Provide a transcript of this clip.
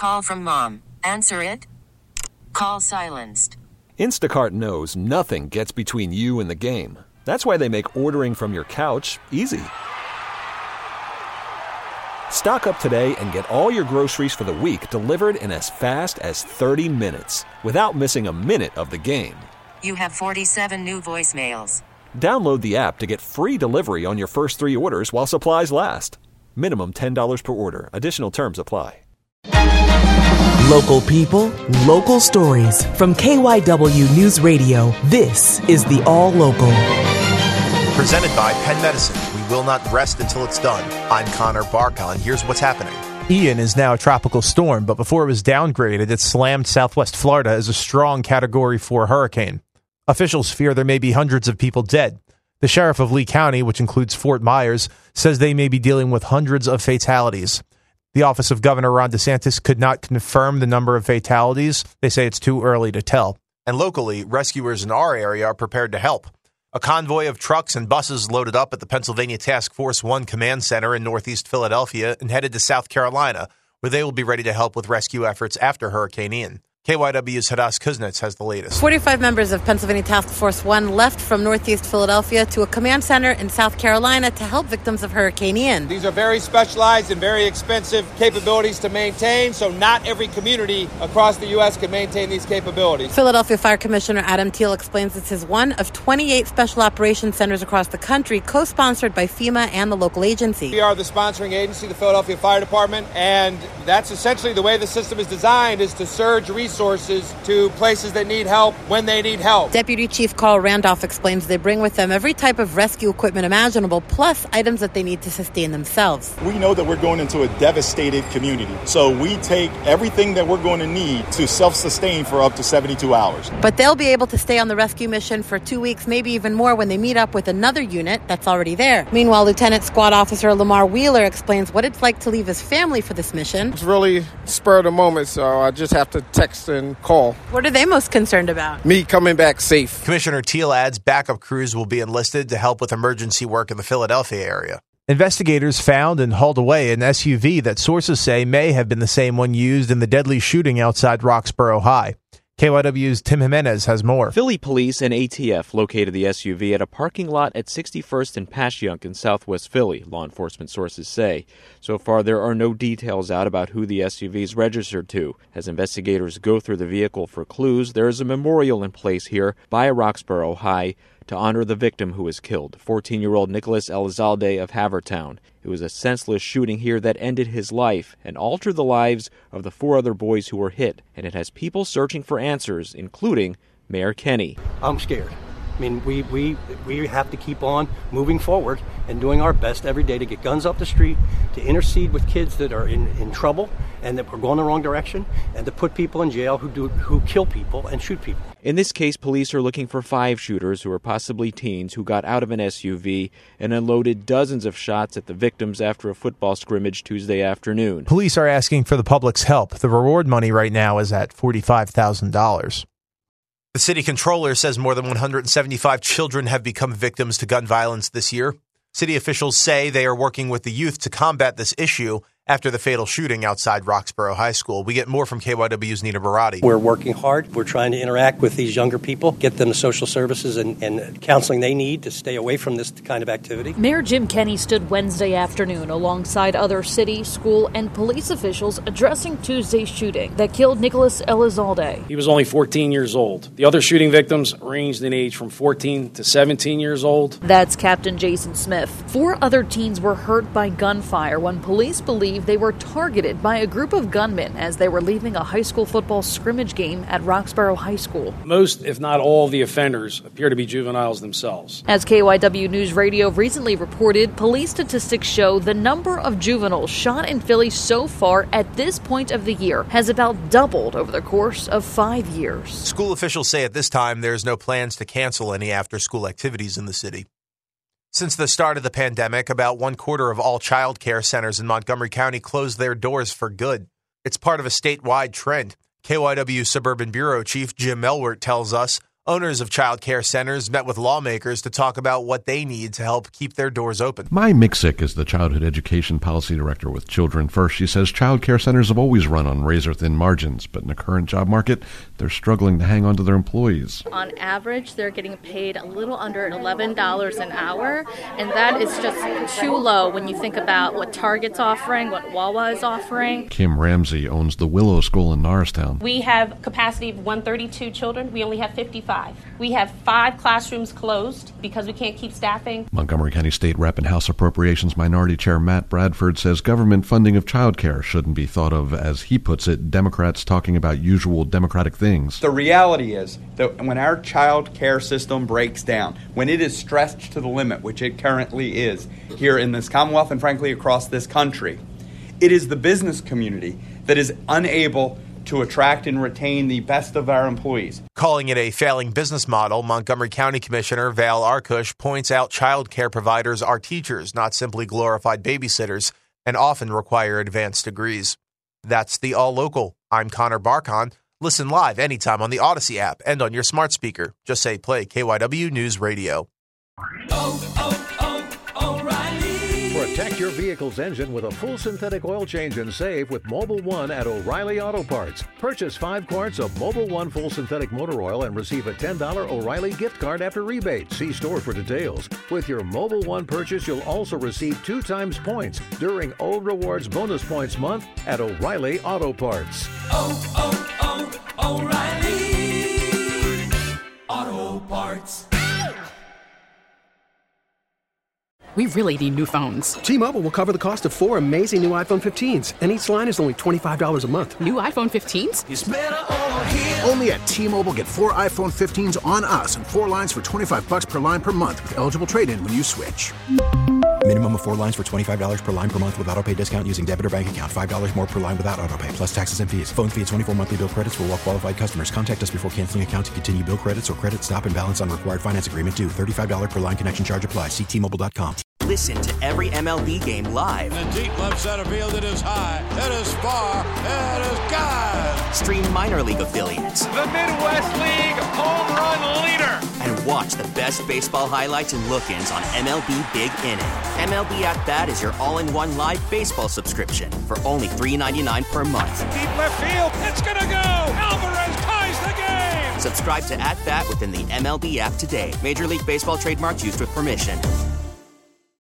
Call from mom. Answer it. Call silenced. Instacart knows nothing gets between you and the game. That's why they make ordering from your couch easy. Stock up today and get all your groceries for the week delivered in as fast as 30 minutes without missing a minute of the game. You have 47 new voicemails. Download the app to get free delivery on your first 3 orders while supplies last. Minimum $10 per order. Additional terms apply. Local people, local stories. From KYW News Radio, this is the All Local. Presented by Penn Medicine. We will not rest until it's done. I'm Connor Barkon. Here's what's happening. Ian is now a tropical storm, but before it was downgraded, it slammed southwest Florida as a strong Category 4 hurricane. Officials fear there may be hundreds of people dead. The sheriff of Lee County, which includes Fort Myers, says they may be dealing with hundreds of fatalities. The office of Governor Ron DeSantis could not confirm the number of fatalities. They say it's too early to tell. And locally, rescuers in our area are prepared to help. A convoy of trucks and buses loaded up at the Pennsylvania Task Force 1 Command Center in northeast Philadelphia and headed to South Carolina, where they will be ready to help with rescue efforts after Hurricane Ian. KYW's Hadas Kuznets has the latest. 45 members of Pennsylvania Task Force 1 left from northeast Philadelphia to a command center in South Carolina to help victims of Hurricane Ian. These are very specialized and very expensive capabilities to maintain, so not every community across the U.S. can maintain these capabilities. Philadelphia Fire Commissioner Adam Thiel explains this is one of 28 special operations centers across the country, co-sponsored by FEMA and the local agency. We are the sponsoring agency, the Philadelphia Fire Department, and that's essentially the way the system is designed, is to surge resources to places that need help when they need help. Deputy Chief Carl Randolph explains they bring with them every type of rescue equipment imaginable, plus items that they need to sustain themselves. We know that we're going into a devastated community, so we take everything that we're going to need to self-sustain for up to 72 hours. But they'll be able to stay on the rescue mission for 2 weeks, maybe even more, when they meet up with another unit that's already there. Meanwhile, Lieutenant Squad Officer Lamar Wheeler explains what it's like to leave his family for this mission. It's really spur of the moment, so I just have to text and call. What are they most concerned about? Me coming back safe. Commissioner Thiel adds backup crews will be enlisted to help with emergency work in the Philadelphia area. Investigators found and hauled away an SUV that sources say may have been the same one used in the deadly shooting outside Roxborough High. KYW's Tim Jimenez has more. Philly police and ATF located the SUV at a parking lot at 61st and Passyunk in southwest Philly, law enforcement sources say. So far, there are no details out about who the SUV is registered to. As investigators go through the vehicle for clues, there is a memorial in place here by Roxborough High to honor the victim who was killed, 14-year-old Nicholas Elizalde of Havertown. It was a senseless shooting here that ended his life and altered the lives of the 4 other boys who were hit. And it has people searching for answers, including Mayor Kenny. I'm scared. I mean, we have to keep on moving forward and doing our best every day to get guns off the street, to intercede with kids that are in trouble and that we're going the wrong direction, and to put people in jail who kill people and shoot people. In this case, police are looking for 5 shooters who are possibly teens who got out of an SUV and unloaded dozens of shots at the victims after a football scrimmage Tuesday afternoon. Police are asking for the public's help. The reward money right now is at $45,000. The city controller says more than 175 children have become victims to gun violence this year. City officials say they are working with the youth to combat this issue after the fatal shooting outside Roxborough High School. We get more from KYW's Nina Barati. We're working hard. We're trying to interact with these younger people, get them the social services and counseling they need to stay away from this kind of activity. Mayor Jim Kenny stood Wednesday afternoon alongside other city, school, and police officials addressing Tuesday's shooting that killed Nicholas Elizalde. He was only 14 years old. The other shooting victims ranged in age from 14 to 17 years old. That's Captain Jason Smith. 4 other teens were hurt by gunfire when police believe they were targeted by a group of gunmen as they were leaving a high school football scrimmage game at Roxborough High School. Most, if not all, of the offenders appear to be juveniles themselves. As KYW News Radio recently reported, police statistics show the number of juveniles shot in Philly so far at this point of the year has about doubled over the course of 5 years. School officials say at this time there's no plans to cancel any after-school activities in the city. Since the start of the pandemic, about 1/4 of all child care centers in Montgomery County closed their doors for good. It's part of a statewide trend. KYW Suburban Bureau Chief Jim Melwert tells us Owners of child care centers met with lawmakers to talk about what they need to help keep their doors open. Mai Miksic is the Childhood Education Policy Director with Children First. She says child care centers have always run on razor-thin margins, but in the current job market, they're struggling to hang on to their employees. On average, they're getting paid a little under $11 an hour, and that is just too low when you think about what Target's offering, what Wawa is offering. Kim Ramsey owns the Willow School in Norristown. We have capacity of 132 children. We only have 55. We have 5 classrooms closed because we can't keep staffing. Montgomery County State Rep and House Appropriations Minority Chair Matt Bradford says government funding of child care shouldn't be thought of, as he puts it, Democrats talking about usual Democratic things. The reality is that when our child care system breaks down, when it is stretched to the limit, which it currently is here in this Commonwealth and frankly across this country, it is the business community that is unable to attract and retain the best of our employees. Calling it a failing business model, Montgomery County Commissioner Val Arkush points out child care providers are teachers, not simply glorified babysitters, and often require advanced degrees. That's the All Local. I'm Connor Barkon. Listen live anytime on the Odyssey app and on your smart speaker. Just say play KYW News Radio. Protect your vehicle's engine with a full synthetic oil change and save with Mobil 1 at O'Reilly Auto Parts. Purchase 5 quarts of Mobil 1 full synthetic motor oil and receive a $10 O'Reilly gift card after rebate. See store for details. With your Mobil 1 purchase, you'll also receive 2 times points during O Rewards Bonus Points Month at O'Reilly Auto Parts. O'Reilly Auto Parts. We really need new phones. T-Mobile will cover the cost of 4 amazing new iPhone 15s, and each line is only $25 a month. New iPhone 15s? It's better over here. Only at T-Mobile, get 4 iPhone 15s on us and 4 lines for $25 per line per month with eligible trade-in when you switch. Minimum of 4 lines for $25 per line per month with autopay discount using debit or bank account. $5 more per line without autopay, plus taxes and fees. Phone fee at 24 monthly bill credits for well-qualified customers. Contact us before canceling account to continue bill credits or credit stop and balance on required finance agreement due. $35 per line connection charge applies. See T-Mobile.com. Listen to every MLB game live. In the deep left center field, it is high, it is far, it is gone. Stream minor league affiliates. The Midwest League home run leader. And watch the best baseball highlights and look-ins on MLB Big Inning. MLB At Bat is your all-in-one live baseball subscription for only $3.99 per month. Deep left field, it's gonna go. Alvarez ties the game. Subscribe to At Bat within the MLB app today. Major League Baseball trademarks used with permission.